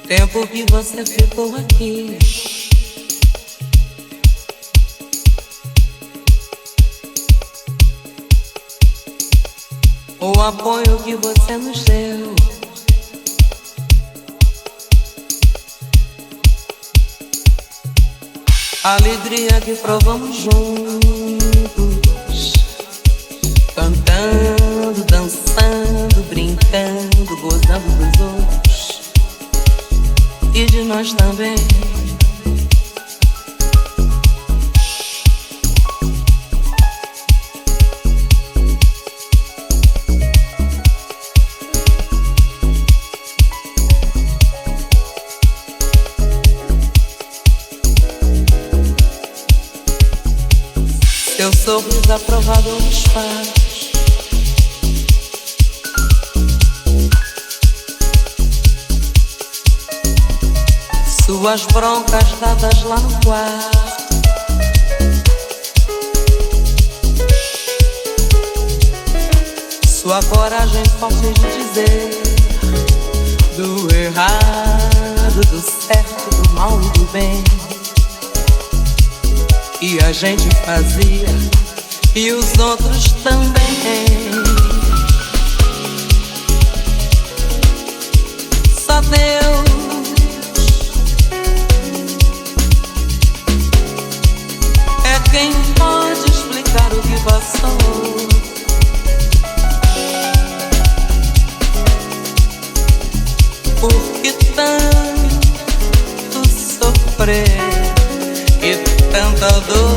tempo que você ficou aqui. O apoio que você nos deu. A alegria que provamos juntos, cantando, dançando, brincando, gozando dos outros e de nós também. Seu sorriso aprovado nos fatos, suas broncas dadas lá no quarto, sua coragem forte de dizer do errado, do certo, do mal e do bem. E a gente fazia, e os outros também. Só Deus é quem pode explicar o que passou. Por que tanto sofrer e tanta dor?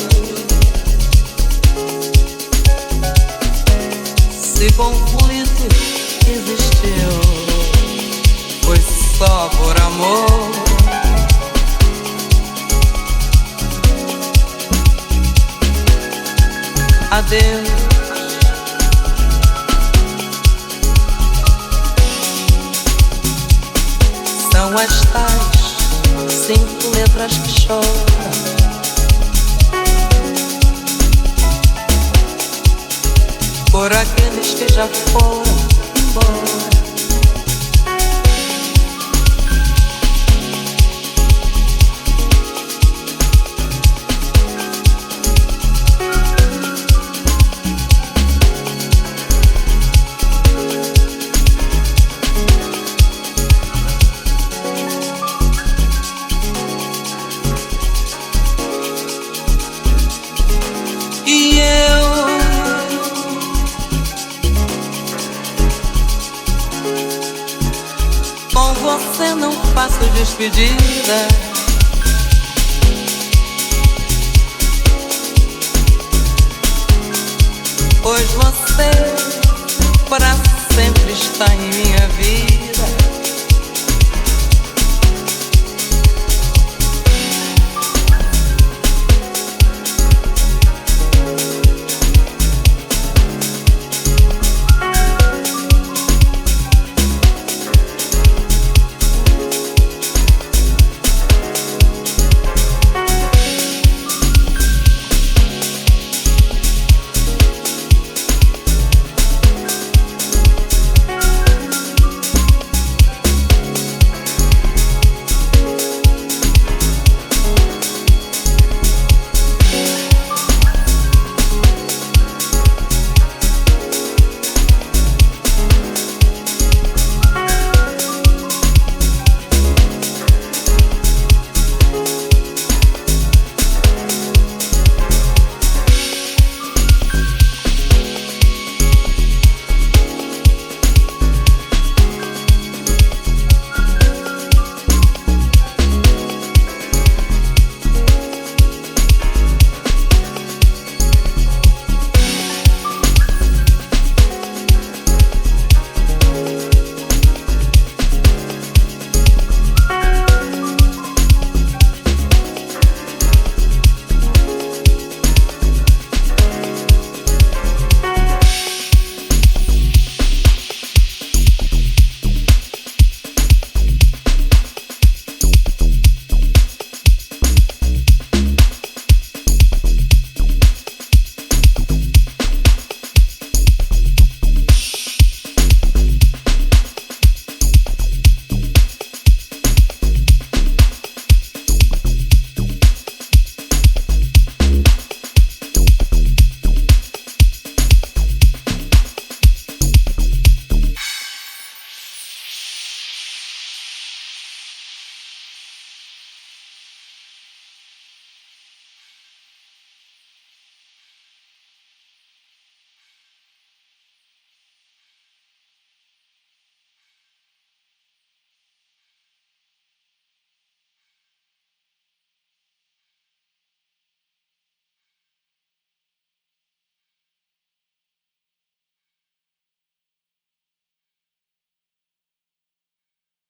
Se conflito existiu, foi só por amor. Adeus. São as tais 5 letras que choram, por aqueles que já foram embora. E eu com você não faço despedida, pois você pra sempre está em minha vida.